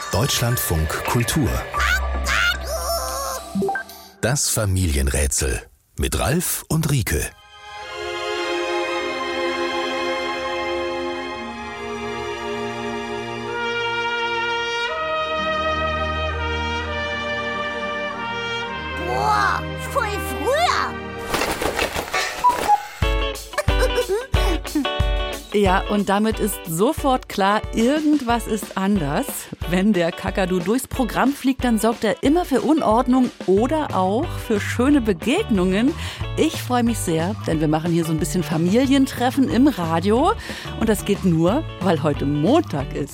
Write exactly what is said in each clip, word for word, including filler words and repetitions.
Deutschlandfunk Kultur. Das Familienrätsel mit Ralf und Rike. Boah, voll früher. Ja, und damit ist sofort klar, irgendwas ist anders. Wenn der Kakadu durchs Programm fliegt, dann sorgt er immer für Unordnung oder auch für schöne Begegnungen. Ich freue mich sehr, denn wir machen hier so ein bisschen Familientreffen im Radio. Und das geht nur, weil heute Montag ist.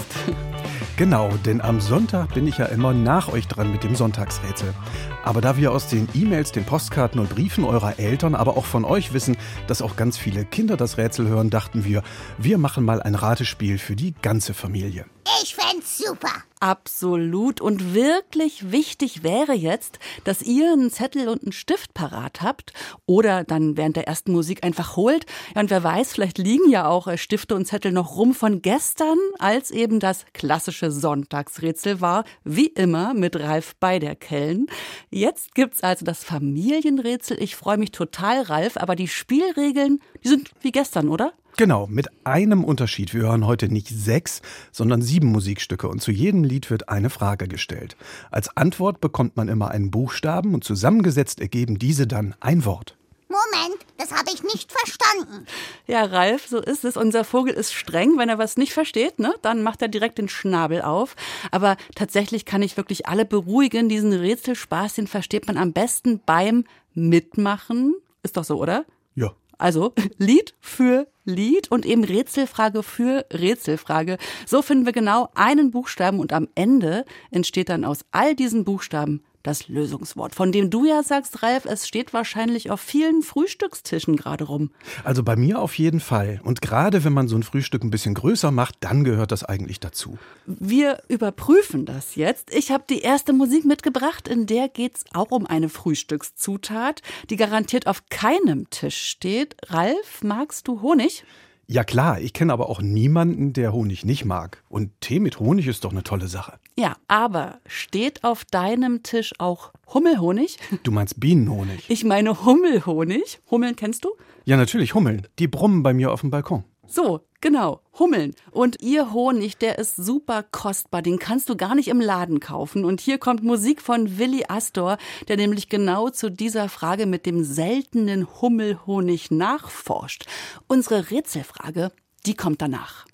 Genau, denn am Sonntag bin ich ja immer nach euch dran mit dem Sonntagsrätsel. Aber da wir aus den E-Mails, den Postkarten und Briefen eurer Eltern, aber auch von euch wissen, dass auch ganz viele Kinder das Rätsel hören, dachten wir, wir machen mal ein Ratespiel für die ganze Familie. Ich fänd's super. Absolut. Und wirklich wichtig wäre jetzt, dass ihr einen Zettel und einen Stift parat habt oder dann während der ersten Musik einfach holt. Ja, und wer weiß, vielleicht liegen ja auch Stifte und Zettel noch rum von gestern, als eben das klassische Sonntagsrätsel war, wie immer mit Ralf Beiderkellen. Jetzt gibt's also das Familienrätsel. Ich freue mich total, Ralf, aber die Spielregeln, die sind wie gestern, oder? Genau, mit einem Unterschied. Wir hören heute nicht sechs, sondern sieben Musikstücke und zu jedem Lied wird eine Frage gestellt. Als Antwort bekommt man immer einen Buchstaben und zusammengesetzt ergeben diese dann ein Wort. Moment, das habe ich nicht verstanden. Ja, Ralf, so ist es. Unser Vogel ist streng. Wenn er was nicht versteht, ne, dann macht er direkt den Schnabel auf. Aber tatsächlich kann ich wirklich alle beruhigen. Diesen Rätselspaß, den versteht man am besten beim Mitmachen. Ist doch so, oder? Ja. Also Lied für Lied und eben Rätselfrage für Rätselfrage. So finden wir genau einen Buchstaben und am Ende entsteht dann aus all diesen Buchstaben das Lösungswort, von dem du ja sagst, Ralf, es steht wahrscheinlich auf vielen Frühstückstischen gerade rum. Also bei mir auf jeden Fall. Und gerade wenn man so ein Frühstück ein bisschen größer macht, dann gehört das eigentlich dazu. Wir überprüfen das jetzt. Ich habe die erste Musik mitgebracht, in der geht's auch um eine Frühstückszutat, die garantiert auf keinem Tisch steht. Ralf, magst du Honig? Ja klar, ich kenne aber auch niemanden, der Honig nicht mag. Und Tee mit Honig ist doch eine tolle Sache. Ja, aber steht auf deinem Tisch auch Hummelhonig? Du meinst Bienenhonig? Ich meine Hummelhonig. Hummeln kennst du? Ja, natürlich Hummeln. Die brummen bei mir auf dem Balkon. So, genau, Hummeln. Und ihr Honig, der ist super kostbar, den kannst du gar nicht im Laden kaufen. Und hier kommt Musik von Willi Astor, der nämlich genau zu dieser Frage mit dem seltenen Hummelhonig nachforscht. Unsere Rätselfrage, die kommt danach.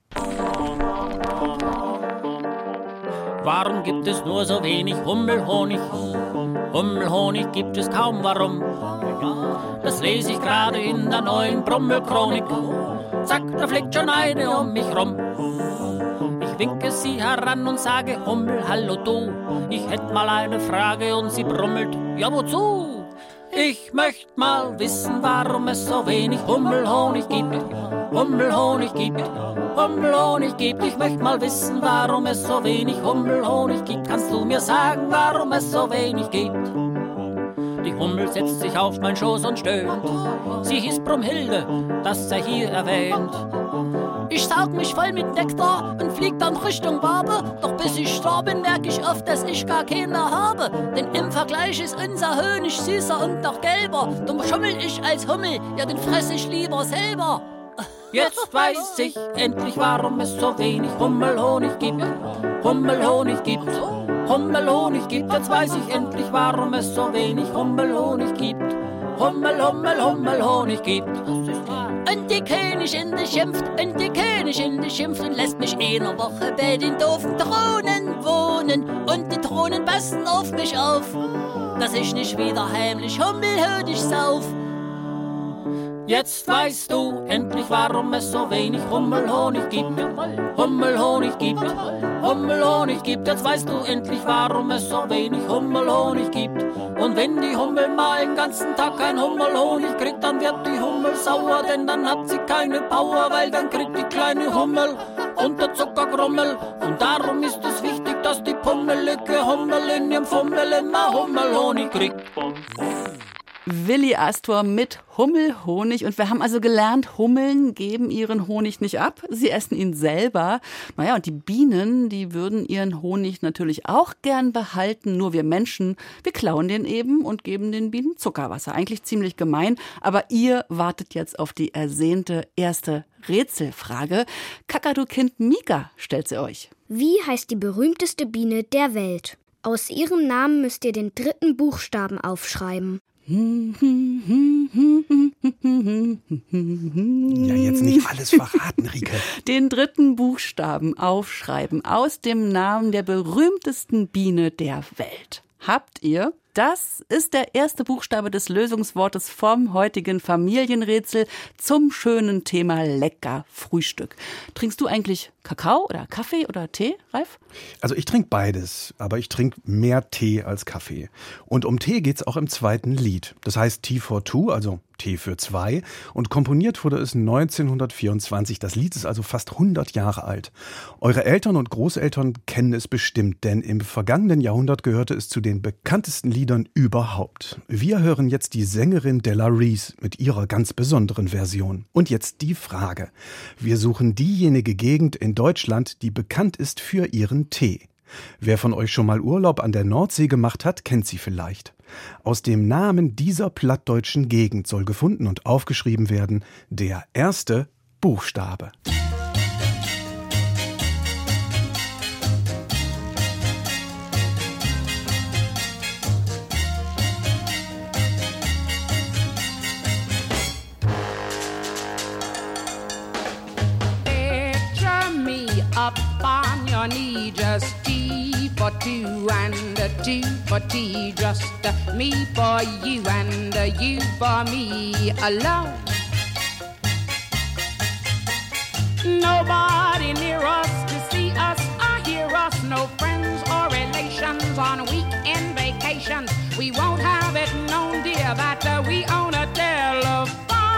Warum gibt es nur so wenig Hummelhonig? Hummelhonig gibt es kaum, warum? Das lese ich gerade in der neuen Brummelchronik. Zack, da fliegt schon eine um mich rum. Ich winke sie heran und sage, Hummel, hallo du. Ich hätt mal eine Frage und sie brummelt, ja wozu? Ich möcht mal wissen, warum es so wenig Hummelhonig gibt. Hummelhonig gibt, Hummelhonig gibt. Ich möcht mal wissen, warum es so wenig Hummelhonig gibt. Kannst du mir sagen, warum es so wenig gibt? Die Hummel setzt sich auf mein Schoß und stöhnt. Sie hieß Brumhilde, das sei hier erwähnt. Ich saug mich voll mit Nektar und flieg dann Richtung Wabe. Doch bis ich da bin, merk ich oft, dass ich gar keine habe. Denn im Vergleich ist unser Honig süßer und noch gelber. Drum schummel ich als Hummel, ja den fress ich lieber selber. Jetzt weiß ich endlich, warum es so wenig Hummelhonig gibt. Hummelhonig gibt, Hummelhonig gibt. Jetzt weiß ich endlich, warum es so wenig Hummelhonig gibt. Hummel, Hummel, Hummelhonig gibt. Und die Königin, die schimpft, und die Königin, die schimpft und lässt mich eine Woche bei den doofen Drohnen wohnen. Und die Drohnen passen auf mich auf, dass ich nicht wieder heimlich Hummelhonig sauf. Jetzt weißt du endlich, warum es so wenig Hummelhonig gibt. Hummelhonig gibt, Hummelhonig gibt. Jetzt weißt du endlich, warum es so wenig Hummelhonig gibt. Und wenn die Hummel mal den ganzen Tag kein Hummelhonig kriegt, dann wird die Hummel sauer, denn dann hat sie keine Power, weil dann kriegt die kleine Hummel unter Zuckergrummel. Und darum ist es wichtig, dass die pummelige Hummel in ihrem Fummel immer Hummelhonig kriegt. Willi Astor mit Hummelhonig. Und wir haben also gelernt, Hummeln geben ihren Honig nicht ab. Sie essen ihn selber. Naja, und die Bienen, die würden ihren Honig natürlich auch gern behalten. Nur wir Menschen, wir klauen den eben und geben den Bienen Zuckerwasser. Eigentlich ziemlich gemein. Aber ihr wartet jetzt auf die ersehnte erste Rätselfrage. Kakadu-Kind Mika stellt sie euch. Wie heißt die berühmteste Biene der Welt? Aus ihrem Namen müsst ihr den dritten Buchstaben aufschreiben. Ja, jetzt nicht alles verraten, Rike. Den dritten Buchstaben aufschreiben aus dem Namen der berühmtesten Biene der Welt. Habt ihr? Das ist der erste Buchstabe des Lösungswortes vom heutigen Familienrätsel zum schönen Thema lecker Frühstück. Trinkst du eigentlich Kakao oder Kaffee oder Tee, Ralf? Also ich trinke beides, aber ich trinke mehr Tee als Kaffee. Und um Tee geht's auch im zweiten Lied. Das heißt Tea for Two, also Tee für zwei. Und komponiert wurde es neunzehnhundertvierundzwanzig. Das Lied ist also fast hundert Jahre alt. Eure Eltern und Großeltern kennen es bestimmt, denn im vergangenen Jahrhundert gehörte es zu den bekanntesten Liedern überhaupt. Wir hören jetzt die Sängerin Della Reese mit ihrer ganz besonderen Version. Und jetzt die Frage. Wir suchen diejenige Gegend in Deutschland, die bekannt ist für ihren Tee. Wer von euch schon mal Urlaub an der Nordsee gemacht hat, kennt sie vielleicht. Aus dem Namen dieser plattdeutschen Gegend soll gefunden und aufgeschrieben werden der erste Buchstabe. Up on your knee, just tea for two and a two for tea, just uh, me for you and uh, you for me alone. Nobody near us to see us or hear us, no friends or relations on weekend vacations. We won't have it known, dear, that uh, we own a telephone.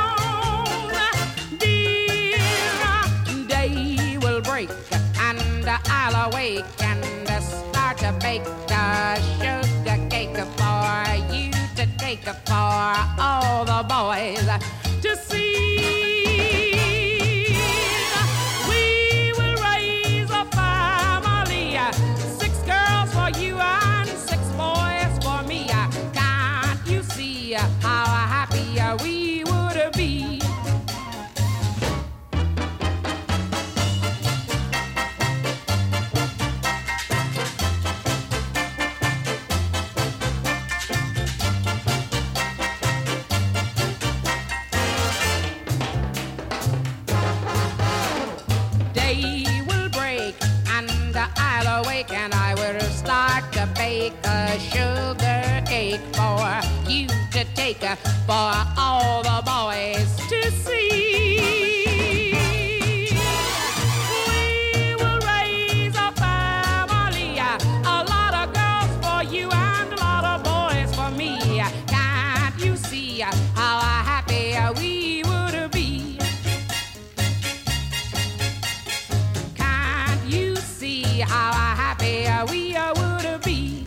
Dear, day will break and I'll awake and start to bake a sugar cake for you to take for all the boys to see. We will raise a family, six girls for you and six boys for me. Can't you see how happy we would be? And I will start to bake a sugar cake for you to take for all the boys to see. We will raise a family, a lot of girls for you and a lot of boys for me. Can't you see how happy we would be? Can't you see how happy we would be?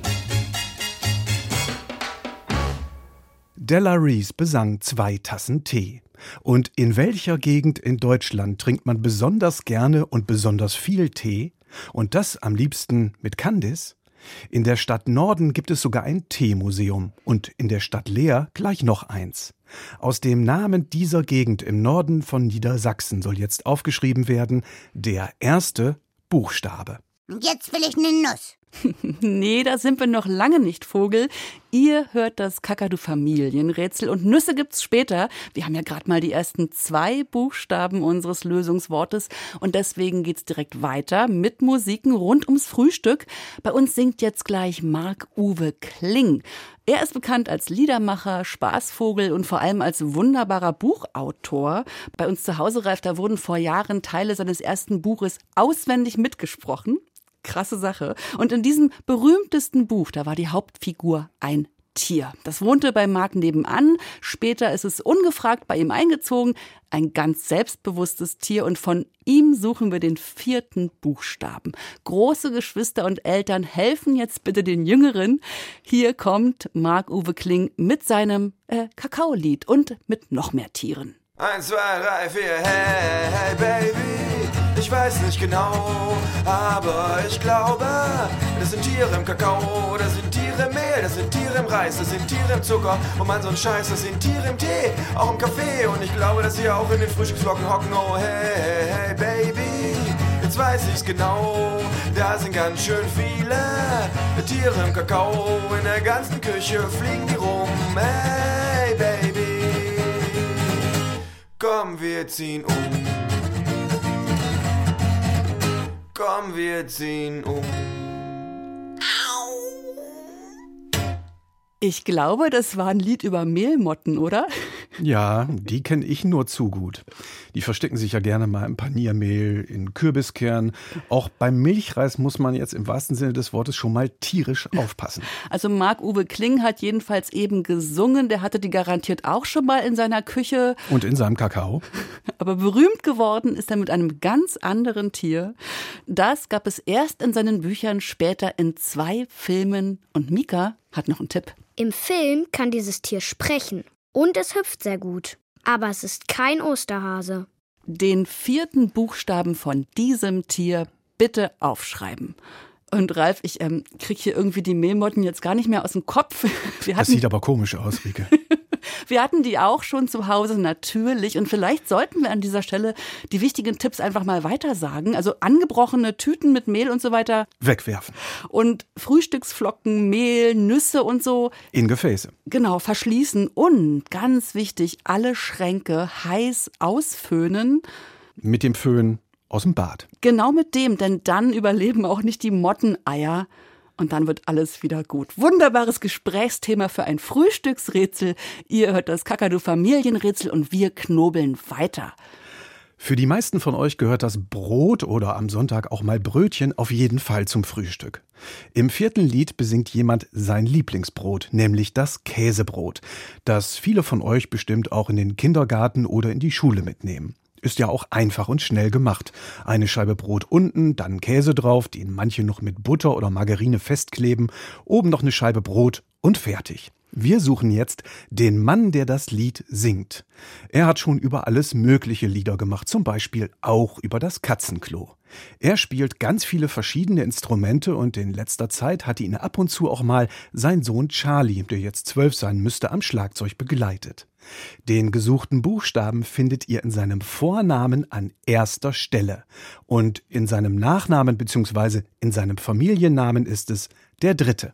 Della Reese besang zwei Tassen Tee. Und in welcher Gegend in Deutschland trinkt man besonders gerne und besonders viel Tee? Und das am liebsten mit Kandis? In der Stadt Norden gibt es sogar ein Teemuseum und in der Stadt Leer gleich noch eins. Aus dem Namen dieser Gegend im Norden von Niedersachsen soll jetzt aufgeschrieben werden der erste Buchstabe. Jetzt will ich eine Nuss. Nee, da sind wir noch lange nicht, Vogel. Ihr hört das Kakadu-Familienrätsel und Nüsse gibt's später. Wir haben ja gerade mal die ersten zwei Buchstaben unseres Lösungswortes und deswegen geht's direkt weiter mit Musiken rund ums Frühstück. Bei uns singt jetzt gleich Marc-Uwe Kling. Er ist bekannt als Liedermacher, Spaßvogel und vor allem als wunderbarer Buchautor. Bei uns zu Hause, Ralf, da wurden vor Jahren Teile seines ersten Buches auswendig mitgesprochen. Krasse Sache. Und in diesem berühmtesten Buch, da war die Hauptfigur ein Tier. Das wohnte bei Mark nebenan. Später ist es ungefragt bei ihm eingezogen. Ein ganz selbstbewusstes Tier und von ihm suchen wir den vierten Buchstaben. Große Geschwister und Eltern, helfen jetzt bitte den Jüngeren. Hier kommt Marc-Uwe Kling mit seinem äh, Kakaolied und mit noch mehr Tieren. Eins, zwei, drei, vier, hey, hey, Baby. Ich weiß nicht genau, aber ich glaube, das sind Tiere im Kakao, das sind Tiere im Mehl, das sind Tiere im Reis, das sind Tiere im Zucker und man so ein Scheiß, das sind Tiere im Tee, auch im Kaffee und ich glaube, dass sie auch in den Frühstücksflocken hocken. Oh hey, hey, hey, Baby, jetzt weiß ich's genau, da sind ganz schön viele Tiere im Kakao, in der ganzen Küche fliegen die rum. Hey, Baby, komm, wir ziehen um. Komm, wir ziehen um. Ich glaube, das war ein Lied über Mehlmotten, oder? Ja, die kenne ich nur zu gut. Die verstecken sich ja gerne mal im Paniermehl, in Kürbiskern. Auch beim Milchreis muss man jetzt im wahrsten Sinne des Wortes schon mal tierisch aufpassen. Also Marc-Uwe Kling hat jedenfalls eben gesungen. Der hatte die garantiert auch schon mal in seiner Küche. Und in seinem Kakao. Aber berühmt geworden ist er mit einem ganz anderen Tier. Das gab es erst in seinen Büchern, später in zwei Filmen. Und Mika hat noch einen Tipp. Im Film kann dieses Tier sprechen und es hüpft sehr gut. Aber es ist kein Osterhase. Den vierten Buchstaben von diesem Tier bitte aufschreiben. Und Ralf, ich ähm, kriege hier irgendwie die Mehlmotten jetzt gar nicht mehr aus dem Kopf. Wir hatten, das sieht aber komisch aus, Rike. Wir hatten die auch schon zu Hause, natürlich. Und vielleicht sollten wir an dieser Stelle die wichtigen Tipps einfach mal weitersagen. Also angebrochene Tüten mit Mehl und so weiter wegwerfen. Und Frühstücksflocken, Mehl, Nüsse und so. In Gefäße. Genau, verschließen. Und ganz wichtig, alle Schränke heiß ausföhnen. Mit dem Föhn aus dem Bad. Genau mit dem, denn dann überleben auch nicht die Motteneier. Und dann wird alles wieder gut. Wunderbares Gesprächsthema für ein Frühstücksrätsel. Ihr hört das Kakadu-Familienrätsel und wir knobeln weiter. Für die meisten von euch gehört das Brot oder am Sonntag auch mal Brötchen auf jeden Fall zum Frühstück. Im vierten Lied besingt jemand sein Lieblingsbrot, nämlich das Käsebrot, das viele von euch bestimmt auch in den Kindergarten oder in die Schule mitnehmen. Ist ja auch einfach und schnell gemacht. Eine Scheibe Brot unten, dann Käse drauf, den manche noch mit Butter oder Margarine festkleben, oben noch eine Scheibe Brot und fertig. Wir suchen jetzt den Mann, der das Lied singt. Er hat schon über alles mögliche Lieder gemacht, zum Beispiel auch über das Katzenklo. Er spielt ganz viele verschiedene Instrumente und in letzter Zeit hat ihn ab und zu auch mal sein Sohn Charlie, der jetzt zwölf sein müsste, am Schlagzeug begleitet. Den gesuchten Buchstaben findet ihr in seinem Vornamen an erster Stelle. Und in seinem Nachnamen bzw. in seinem Familiennamen ist es der dritte.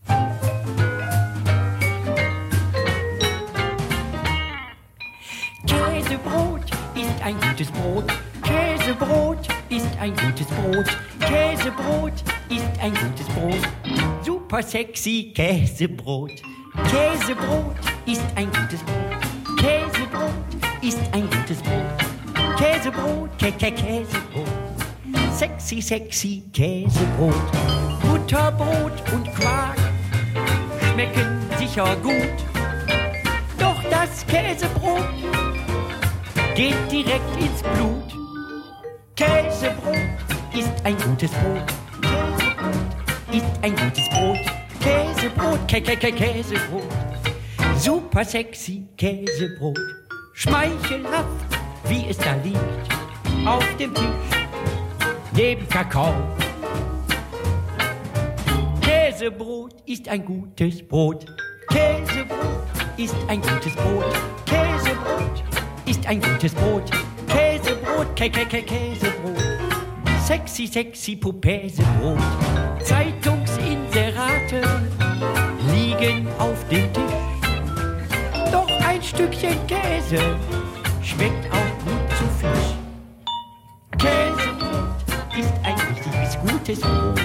Käsebrot ist ein gutes Brot. Käsebrot ist ein gutes Brot. Käsebrot ist ein gutes Brot. Super sexy Käsebrot. Käsebrot ist ein gutes Brot. Käsebrot ist ein gutes Brot. Käsebrot, Kä Kä Käsebrot. Sexy, sexy Käsebrot. Butterbrot und Quark schmecken sicher gut. Doch das Käsebrot geht direkt ins Blut. Käsebrot ist ein gutes Brot. Käsebrot ist ein gutes Brot. Käsebrot, Kä Kä Kä Käsebrot. Super sexy Käsebrot. Schmeichelhaft, wie es da liegt. Auf dem Tisch, neben Kakao. Käsebrot ist ein gutes Brot. Käsebrot ist ein gutes Brot. Käsebrot ist ein gutes Brot. Käsebrot, Kä Kä Kä Käsebrot. Sexy, sexy Pupäsebrot. Zeitungsinserate liegen auf dem Tisch. Doch ein Stückchen Käse schmeckt auch gut zu Fisch. Käsebrot ist ein richtiges gutes Brot.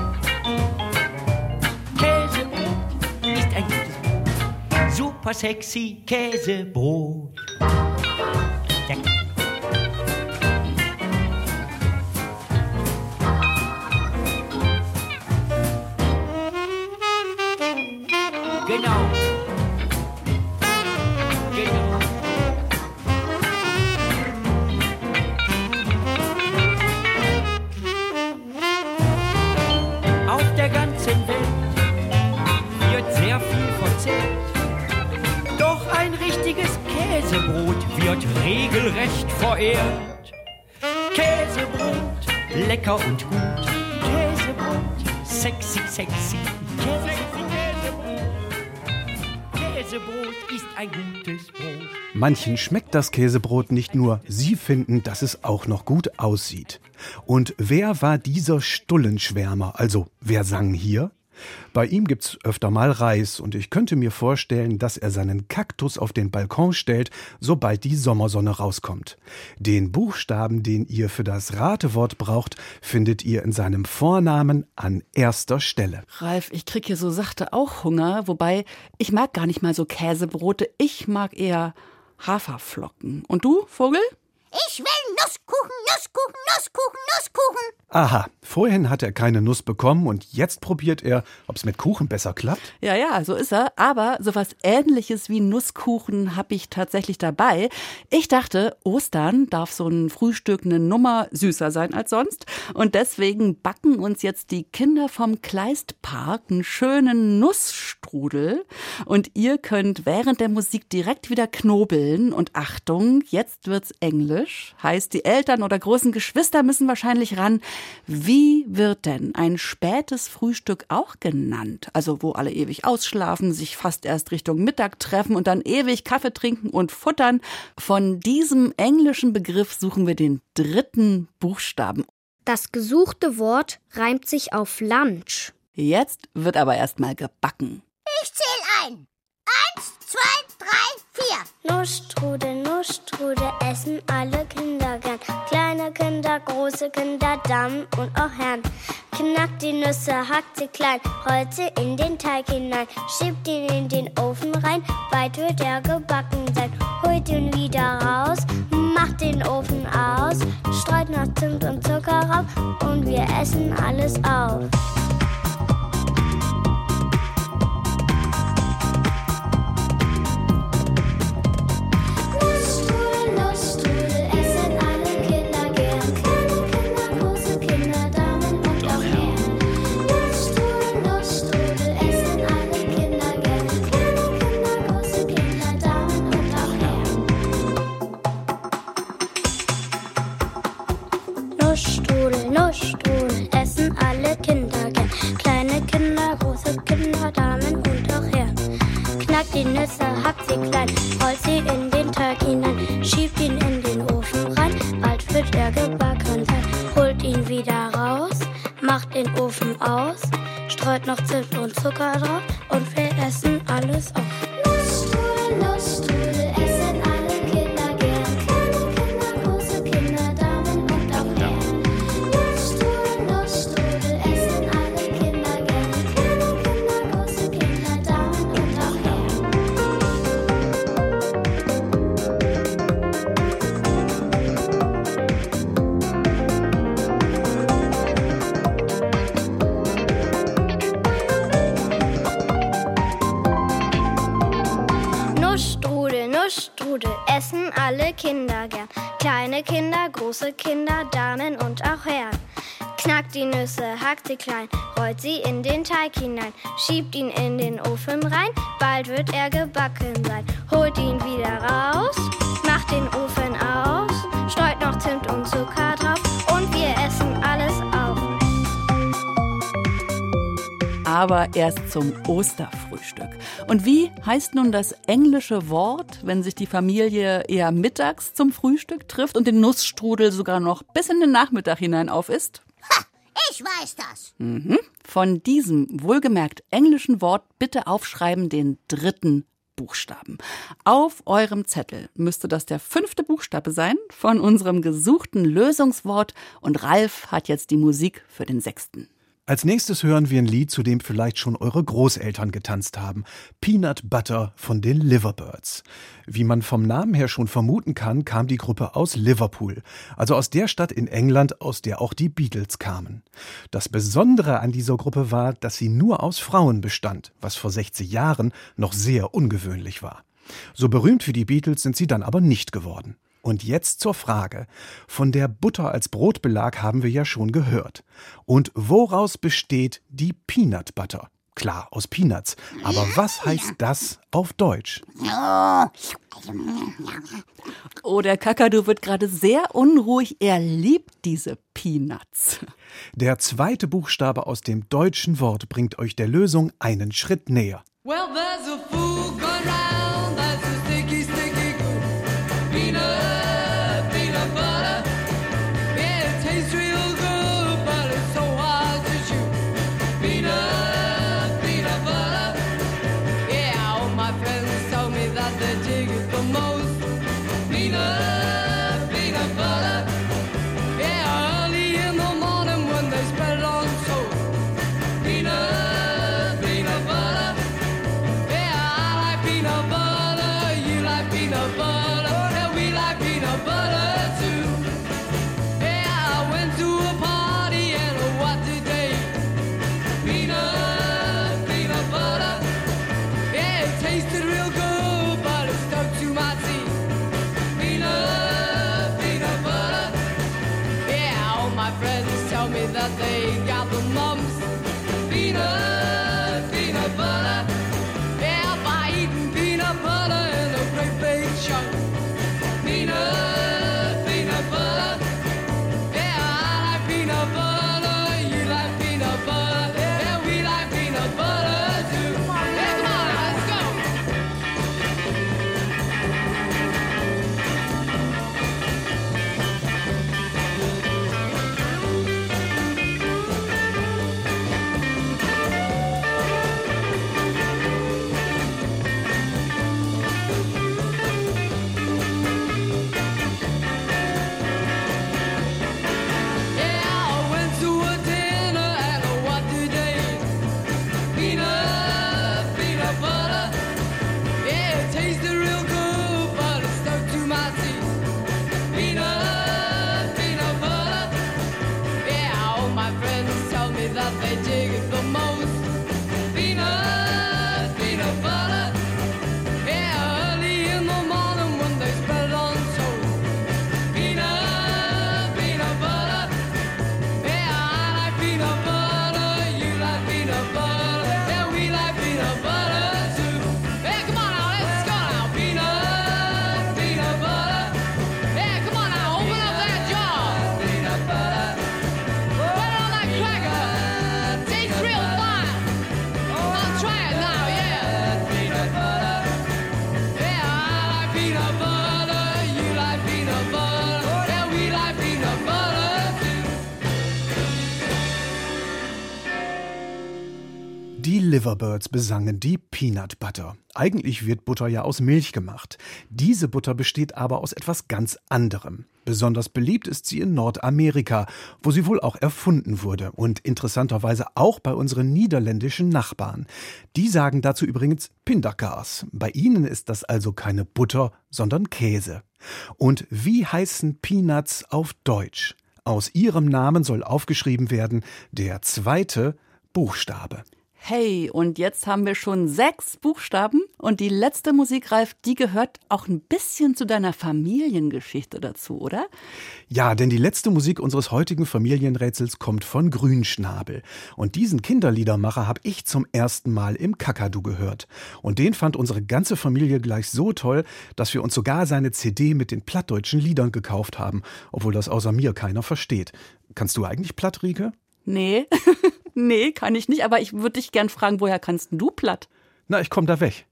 Käsebrot ist ein gutes Brot. Super sexy Käsebrot. Ja. Genau. Genau. Auf der ganzen Welt wird sehr viel verzehrt. Doch ein richtiges Käsebrot wird regelrecht verehrt. Käsebrot, lecker und gut. Käsebrot, sexy, sexy. Käsebrot, Käsebrot ist ein gutes Brot. Manchen schmeckt das Käsebrot nicht nur, sie finden, dass es auch noch gut aussieht. Und wer war dieser Stullenschwärmer? Also, wer sang hier? Bei ihm gibt's öfter mal Reis und ich könnte mir vorstellen, dass er seinen Kaktus auf den Balkon stellt, sobald die Sommersonne rauskommt. Den Buchstaben, den ihr für das Ratewort braucht, findet ihr in seinem Vornamen an erster Stelle. Ralf, ich krieg hier so sachte auch Hunger, wobei ich mag gar nicht mal so Käsebrote, ich mag eher Haferflocken. Und du, Vogel? Ich will Nusskuchen, Nusskuchen, Nusskuchen, Nusskuchen. Aha, vorhin hat er keine Nuss bekommen und jetzt probiert er, ob es mit Kuchen besser klappt. Ja, ja, so ist er. Aber sowas Ähnliches wie Nusskuchen habe ich tatsächlich dabei. Ich dachte, Ostern darf so ein Frühstück eine Nummer süßer sein als sonst. Und deswegen backen uns jetzt die Kinder vom Kleistpark einen schönen Nussstrudel. Und ihr könnt während der Musik direkt wieder knobeln. Und Achtung, jetzt wird's englisch. Heißt, die Eltern oder großen Geschwister müssen wahrscheinlich ran. Wie wird denn ein spätes Frühstück auch genannt? Also wo alle ewig ausschlafen, sich fast erst Richtung Mittag treffen und dann ewig Kaffee trinken und futtern. Von diesem englischen Begriff suchen wir den dritten Buchstaben. Das gesuchte Wort reimt sich auf Lunch. Jetzt wird aber erstmal gebacken. Ich zähl ein. Eins, zwei, drei, vier. Nussstrudel, Nussstrudel essen alle Kinder gern. Kleine Kinder, große Kinder, Damen und auch Herren. Knackt die Nüsse, hackt sie klein, rollt sie in den Teig hinein, schiebt ihn in den Ofen rein, bald wird er gebacken sein. Holt ihn wieder raus, macht den Ofen aus, streut noch Zimt und Zucker rauf und wir essen alles auf. Nussstrudel, Nussstrudel essen alle Kinder gern. Kleine Kinder, große Kinder, Damen und auch Herren. Knackt die Nüsse, hackt sie klein, rollt sie in den Teig hinein, schiebt ihn in den Ofen rein, bald wird er gebacken sein. Holt ihn wieder raus, macht den Ofen aus, streut noch Zimt und Zucker drauf und wir essen alles auf. Nussstrudel, Nussstrudel essen alle Kinder gern. Kleine Kinder, große Kinder, Damen und auch Herren. Nussstrudel, Nussstrudel essen alle Kinder gern. Kleine Kinder, große Kinder, Damen und auch Herren. Nussstrudel, Nussstrudel essen alle Kinder gern. Kleine Kinder, große Kinder, Damen und auch Herren. Knackt die Nüsse, hackt sie klein, rollt sie in den Teig hinein, schiebt ihn in den Ofen rein, bald wird er gebacken sein. Holt ihn wieder raus, macht den Ofen aus, streut noch Zimt und Zucker drauf und wir essen alles auf. Aber erst zum Osterfrühstück. Und wie heißt nun das englische Wort, wenn sich die Familie eher mittags zum Frühstück trifft und den Nussstrudel sogar noch bis in den Nachmittag hinein aufisst? Ha, ich weiß das. Mhm. Von diesem wohlgemerkt englischen Wort bitte aufschreiben den dritten Buchstaben. Auf eurem Zettel müsste das der fünfte Buchstabe sein von unserem gesuchten Lösungswort und Ralf hat jetzt die Musik für den sechsten. Als nächstes hören wir ein Lied, zu dem vielleicht schon eure Großeltern getanzt haben. Peanut Butter von den Liverbirds. Wie man vom Namen her schon vermuten kann, kam die Gruppe aus Liverpool, also aus der Stadt in England, aus der auch die Beatles kamen. Das Besondere an dieser Gruppe war, dass sie nur aus Frauen bestand, was vor sechzig Jahren noch sehr ungewöhnlich war. So berühmt wie die Beatles sind sie dann aber nicht geworden. Und jetzt zur Frage. Von der Butter als Brotbelag haben wir ja schon gehört. Und woraus besteht die Peanut Butter? Klar, aus Peanuts. Aber was heißt das auf Deutsch? Oh, der Kakadu wird gerade sehr unruhig. Er liebt diese Peanuts. Der zweite Buchstabe aus dem deutschen Wort bringt euch der Lösung einen Schritt näher. Well, there's a fool going round, that's a sticky, sticky goo. Peanut, peanut butter. Yeah, it tastes real good, but it's so hard to chew. Peanut, peanut butter. Yeah, all my friends tell me that they dig it the most. Peanut, peanut butter. Yeah, early in the morning when they spread it on toast. Peanut, peanut butter. Peanut butter, you like peanut butter, and we like peanut butter too. Yeah, I went to a party and what did they? Peanut, peanut butter. Yeah, it tasted real good, but it stuck to my teeth. Peanut, peanut butter. Yeah, all my friends tell me that they got the mumps. Peanut, peanut butter. Peanut butter in a great big chunk. Peanut, peanut butter. Yeah, I like peanut butter. You like peanut butter. Yeah, we like peanut butter too. Yeah, come on, let's go. Die Liverbirds besangen die Peanut Butter. Eigentlich wird Butter ja aus Milch gemacht. Diese Butter besteht aber aus etwas ganz anderem. Besonders beliebt ist sie in Nordamerika, wo sie wohl auch erfunden wurde. Und interessanterweise auch bei unseren niederländischen Nachbarn. Die sagen dazu übrigens Pindakaas. Bei ihnen ist das also keine Butter, sondern Käse. Und wie heißen Peanuts auf Deutsch? Aus ihrem Namen soll aufgeschrieben werden der zweite Buchstabe. Hey, und jetzt haben wir schon sechs Buchstaben und die letzte Musik, Ralf, die gehört auch ein bisschen zu deiner Familiengeschichte dazu, oder? Ja, denn die letzte Musik unseres heutigen Familienrätsels kommt von Grünschnabel. Und diesen Kinderliedermacher habe ich zum ersten Mal im Kakadu gehört. Und den fand unsere ganze Familie gleich so toll, dass wir uns sogar seine C D mit den plattdeutschen Liedern gekauft haben, obwohl das außer mir keiner versteht. Kannst du eigentlich Platt, Rieke? Nee, nee, kann ich nicht, aber ich würde dich gern fragen, woher kannst du Platt? Na, ich komm da weg.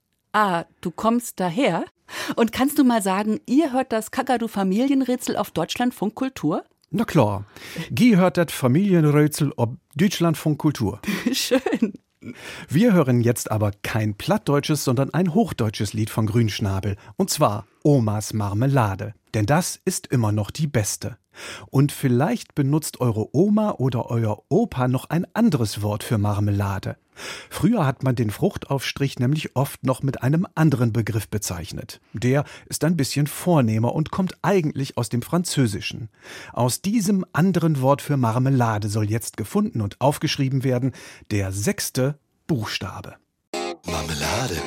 Ah, du kommst daher? Und kannst du mal sagen, ihr hört das Kakadu-Familienrätsel auf Deutschlandfunk Kultur? Na klar, Guy hört das Familienrätsel auf Deutschlandfunk Kultur. Schön. Wir hören jetzt aber kein plattdeutsches, sondern ein hochdeutsches Lied von Grünschnabel. Und zwar Omas Marmelade. Denn das ist immer noch die beste. Und vielleicht benutzt eure Oma oder euer Opa noch ein anderes Wort für Marmelade. Früher hat man den Fruchtaufstrich nämlich oft noch mit einem anderen Begriff bezeichnet. Der ist ein bisschen vornehmer und kommt eigentlich aus dem Französischen. Aus diesem anderen Wort für Marmelade soll jetzt gefunden und aufgeschrieben werden der sechste Buchstabe. Marmelade.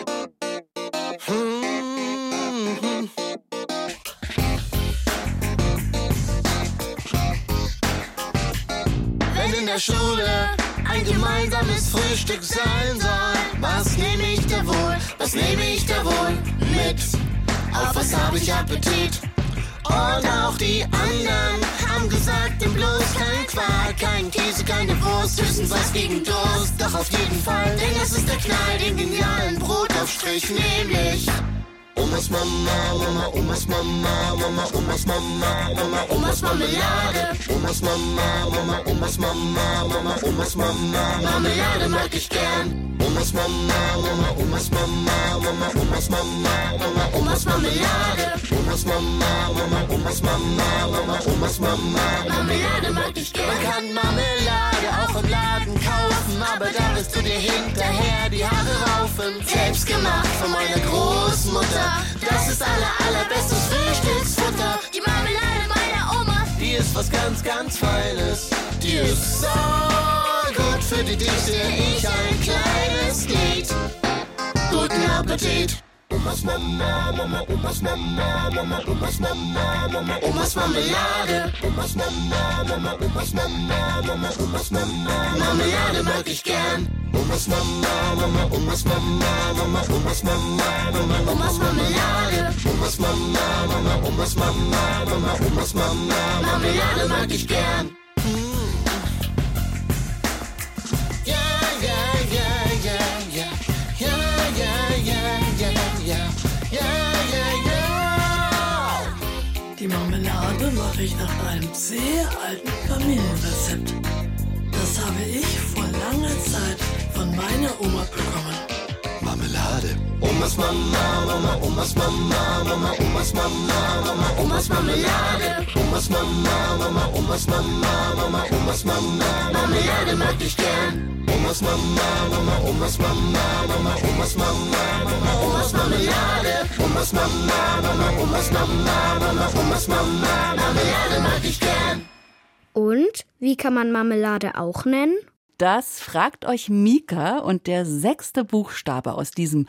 Wenn in der Schule ein gemeinsames Frühstück sein soll, was nehme ich da wohl, was nehme ich da wohl mit? Auf was habe ich Appetit? Und auch die anderen haben gesagt, nimm bloß kein Quark, kein Käse, keine Wurst, höchstens was gegen Durst. Doch auf jeden Fall, denn das ist der Knall, den genialen Brotaufstrich, nämlich Omas Mama, Mama, Omas Mama, Mama, Omas Mama, Mama, Omas Marmelade. Omas Mama, Mama, Omas Mama, Mama, Omas Mama, Marmelade mag ich gern. Omas Mama, Mama, Omas Mama, Mama, Omas Mama, Mama, Omas Marmelade. Omas Mama, Mama, Omas Mama, Mama, Omas Mama, Marmelade mag ich gern. Man kann Marmelade auch im Laden kaufen, aber da wirst du dir hinterher die Haare raufen. Selbst gemacht von meiner Großmutter. Das ist aller, allerbestes Frühstücksfutter. Die Marmelade meiner Oma, die ist was ganz, ganz Feines. Die ist so gut für die Dichte, ich ein kleines Glied. Guten Appetit. Omas Mama, Mama, Omas Mama, Mama, Omas Mama, Mama, Omas Marmelade. Omas Mama, Mama, Omas Mama, Mama, Omas Mama, Marmelade mag ich gern. Omas Mama, Mama, Omas Mama, Mama, Omas Mama, Mama, Omas Marmelade. Omas Mama, Mama, Omas Mama, Mama, Omas Mama, Marmelade mag ich gern. Ja, ja, ja, ja, ja, ja, ja, ja, ja, ja, ja, ja. Die Marmelade mache ich nach einem sehr alten Familienrezept. Das habe ich vor langer Zeit von meiner Oma bekommen. Marmelade. Omas Mama, Mama, Omas Mama, Mama, Omas Mama, Mama, Omas Marmelade. Omas Mama, Mama, Omas Mama, Mama, Omas Mama, Marmelade mag ich gern. Omas Mama, Mama, Omas Mama, Mama, Omas Mama, Mama, Omas Marmelade. Omas Mama, Mama, Omas Mama, Mama, Omas Mama, Marmelade mag ich gern. Und wie kann man Marmelade auch nennen? Das fragt euch Mika, und der sechste Buchstabe aus diesem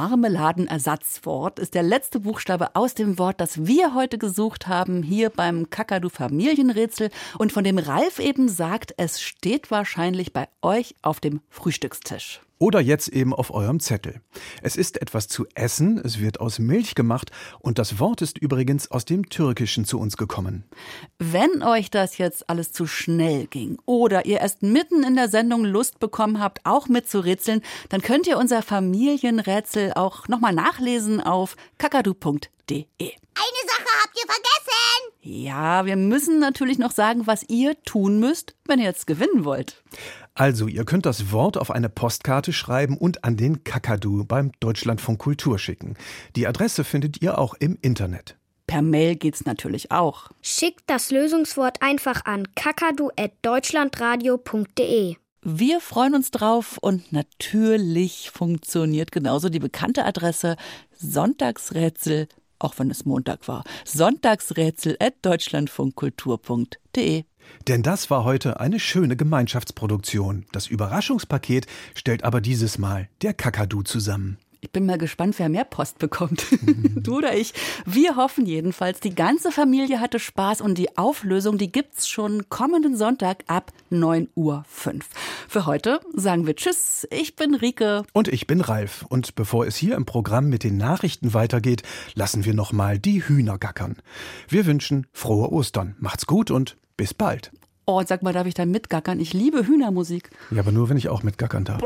Marmeladenersatzwort ist der letzte Buchstabe aus dem Wort, das wir heute gesucht haben, hier beim Kakadu-Familienrätsel, und von dem Ralf eben sagt, es steht wahrscheinlich bei euch auf dem Frühstückstisch. Oder jetzt eben auf eurem Zettel. Es ist etwas zu essen, es wird aus Milch gemacht und das Wort ist übrigens aus dem Türkischen zu uns gekommen. Wenn euch das jetzt alles zu schnell ging oder ihr erst mitten in der Sendung Lust bekommen habt, auch mitzurätseln, dann könnt ihr unser Familienrätsel auch nochmal nachlesen auf kakadu punkt de. Eine Sache habt ihr vergessen. Ja, wir müssen natürlich noch sagen, was ihr tun müsst, wenn ihr jetzt gewinnen wollt. Also, ihr könnt das Wort auf eine Postkarte schreiben und an den Kakadu beim Deutschlandfunk Kultur schicken. Die Adresse findet ihr auch im Internet. Per Mail geht's natürlich auch. Schickt das Lösungswort einfach an kakadu at deutschlandradio punkt de. Wir freuen uns drauf und natürlich funktioniert genauso die bekannte Adresse Sonntagsrätsel, auch wenn es Montag war, sonntagsrätsel at deutschlandfunkkultur punkt de. Denn das war heute eine schöne Gemeinschaftsproduktion. Das Überraschungspaket stellt aber dieses Mal der Kakadu zusammen. Ich bin mal gespannt, wer mehr Post bekommt. Du oder ich. Wir hoffen jedenfalls, die ganze Familie hatte Spaß und die Auflösung, die gibt's schon kommenden Sonntag ab neun Uhr fünf. Für heute sagen wir Tschüss. Ich bin Rike. Und ich bin Ralf. Und bevor es hier im Programm mit den Nachrichten weitergeht, lassen wir noch mal die Hühner gackern. Wir wünschen frohe Ostern. Macht's gut und bis bald. Oh, sag mal, darf ich da mitgackern? Ich liebe Hühnermusik. Ja, aber nur, wenn ich auch mitgackern darf.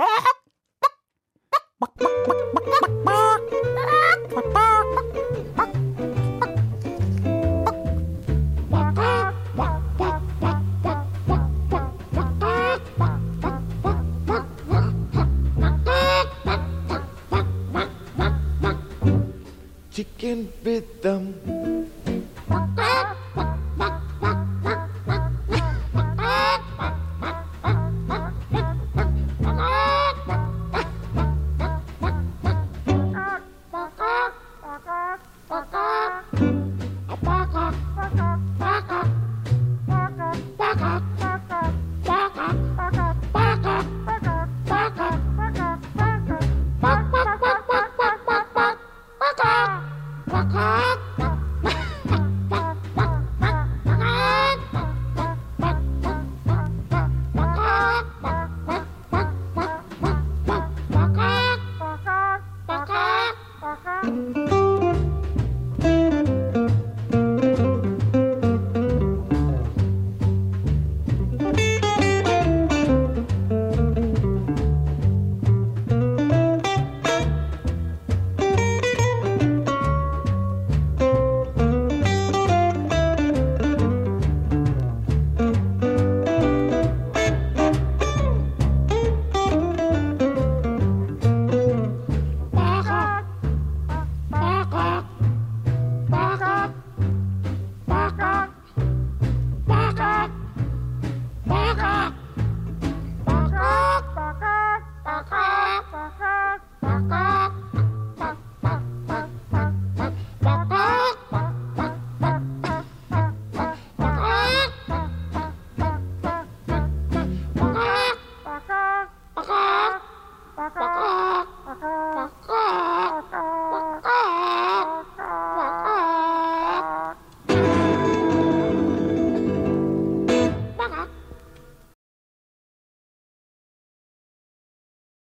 Chicken with them